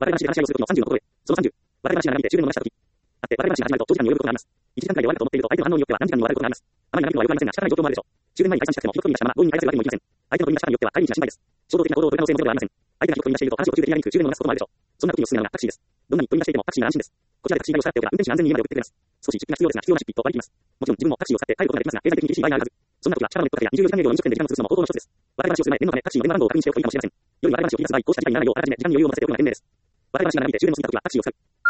笑い話で話し合いをするときの30のことで、その30、笑い話が長引いて終電を逃したとき、あって、笑い話が始まると長時間に及ぶことがあります。1時間くらいで終わると思っていると、相手の反応によっては何時間にも笑うことがあります。あまり長引くのは良くありませんが、仕方ない状況もあるでしょう。終電前に解散したくても、記録に出したまま強引に返せるわけにもいきません。相手の取り出し方によっては、帰り道が心配です。衝動的な行動を取る可能性もゼロではありません。相手が記録に出していると、話を途中で切り上げに行く終電を逃すこともあるでしょう。そんな時におすすめなのがタクシーです。どんなに取り出していてもタクシーが安心です。こちらでタクシー代を支払っておけば、運転手に安全に家まで送ってくれます。少し出費が必要ですが、必要な出費と割り切ります。もちろん自分もタクシーを使って帰ることができますが、経済的に厳しい場合があるはず。そんな時は近場のネットカフェや24時間営業の飲食店で時間を潰すのも方法の一つです。笑い話をする前、念のためタクシーの電話番号を確認しておくといいかもしれません。夜に笑い話を切り出す場合、こうした事態にならないよう、あらかじめ時間に余裕を持たせておくのが賢明です。笑い話が長引いて終電の過ぎた時はタクシーを使う。